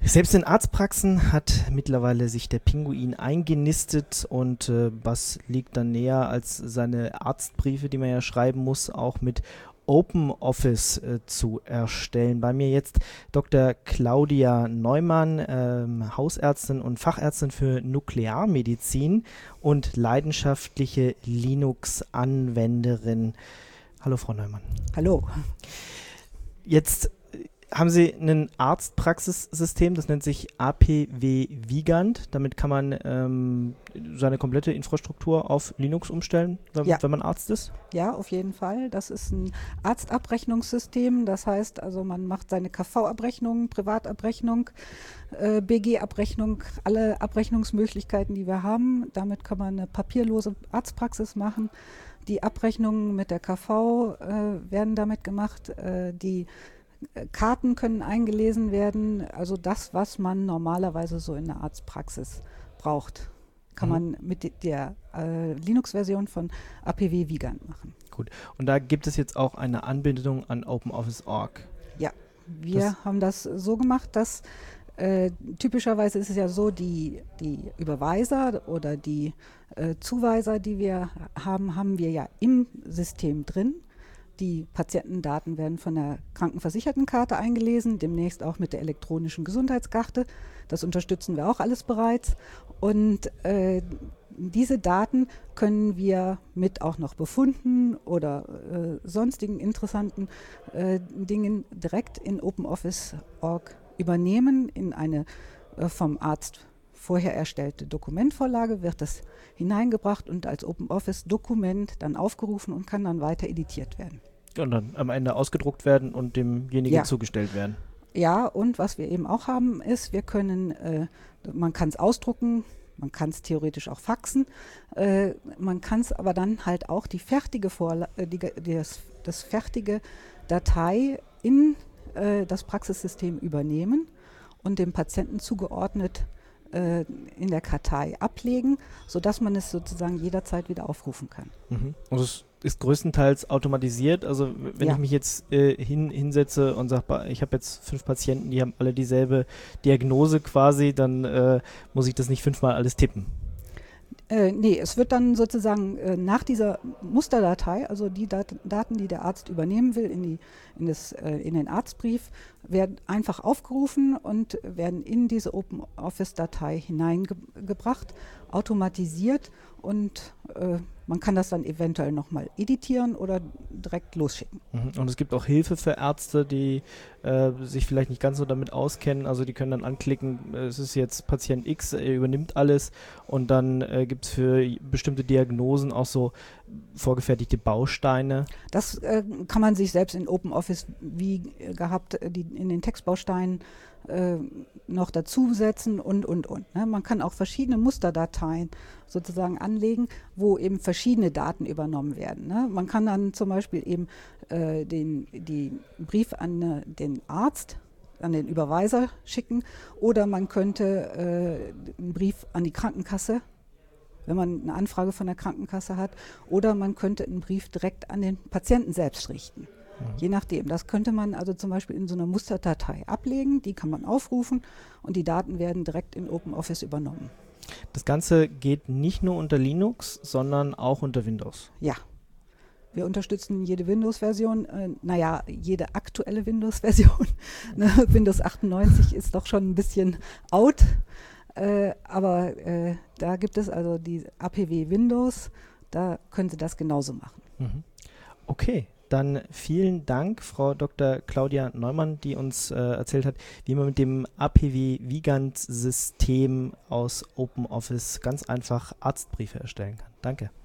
Selbst in Arztpraxen hat mittlerweile sich der Pinguin eingenistet und was liegt dann näher als seine Arztbriefe, die man ja schreiben muss, auch mit OpenOffice zu erstellen. Bei mir jetzt Dr. Claudia Neumann, Hausärztin und Fachärztin für Nuklearmedizin und leidenschaftliche Linux-Anwenderin. Hallo Frau Neumann. Hallo. Jetzt haben Sie ein Arztpraxissystem, das nennt sich APW Vigant. Damit kann man seine komplette Infrastruktur auf Linux umstellen, wenn man Arzt ist? Ja, auf jeden Fall. Das ist ein Arztabrechnungssystem. Das heißt, also man macht seine KV-Abrechnung, Privatabrechnung, BG-Abrechnung, alle Abrechnungsmöglichkeiten, die wir haben. Damit kann man eine papierlose Arztpraxis machen. Die Abrechnungen mit der KV werden damit gemacht. Die Karten können eingelesen werden, also das, was man normalerweise so in der Arztpraxis braucht, kann man mit der Linux-Version von APW Vigant machen. Gut, und da gibt es jetzt auch eine Anbindung an OpenOffice.org. Ja, wir haben das so gemacht, dass typischerweise ist es ja so, die Überweiser oder die Zuweiser, die wir haben wir ja im System drin. Die Patientendaten werden von der Krankenversichertenkarte eingelesen, demnächst auch mit der elektronischen Gesundheitskarte. Das unterstützen wir auch alles bereits. Und diese Daten können wir mit auch noch Befunden oder sonstigen interessanten Dingen direkt in OpenOffice.org übernehmen. In eine vom Arzt vorher erstellte Dokumentvorlage wird das hineingebracht und als OpenOffice-Dokument dann aufgerufen und kann dann weiter editiert werden. Und dann am Ende ausgedruckt werden und demjenigen zugestellt werden. Ja, und was wir eben auch haben ist, wir können, man kann es ausdrucken, man kann es theoretisch auch faxen, man kann es aber dann halt auch die fertige das fertige Datei in das Praxissystem übernehmen und dem Patienten zugeordnet in der Kartei ablegen, sodass man es sozusagen jederzeit wieder aufrufen kann. Und es ist größtenteils automatisiert, also wenn ich mich jetzt hinsetze und sage, ich habe jetzt 5 Patienten, die haben alle dieselbe Diagnose quasi, dann muss ich das nicht 5-mal alles tippen. Nee, es wird dann sozusagen nach dieser Musterdatei, also die Daten, die der Arzt übernehmen will, in den Arztbrief, werden einfach aufgerufen und werden in diese OpenOffice-Datei hineingebracht, automatisiert und man kann das dann eventuell nochmal editieren oder direkt losschicken. Und es gibt auch Hilfe für Ärzte, die sich vielleicht nicht ganz so damit auskennen. Also die können dann anklicken, es ist jetzt Patient X, er übernimmt alles und dann gibt es für bestimmte Diagnosen auch so vorgefertigte Bausteine. Das kann man sich selbst in OpenOffice wie gehabt, in den Textbausteinen noch dazusetzen und. Ne? Man kann auch verschiedene Musterdateien sozusagen anlegen, wo eben verschiedene Daten übernommen werden. Ne? Man kann dann zum Beispiel eben den Brief an den Arzt, an den Überweiser schicken oder man könnte einen Brief an die Krankenkasse, wenn man eine Anfrage von der Krankenkasse hat, oder man könnte einen Brief direkt an den Patienten selbst richten. Je nachdem. Das könnte man also zum Beispiel in so einer Musterdatei ablegen, die kann man aufrufen und die Daten werden direkt in OpenOffice übernommen. Das Ganze geht nicht nur unter Linux, sondern auch unter Windows. Ja, wir unterstützen jede Windows-Version, jede aktuelle Windows-Version. Windows 98 ist doch schon ein bisschen out, aber da gibt es also die APW Windows, da können Sie das genauso machen. Okay. Dann vielen Dank, Frau Dr. Claudia Neumann, die uns erzählt hat, wie man mit dem APW Vigant-System aus OpenOffice ganz einfach Arztbriefe erstellen kann. Danke.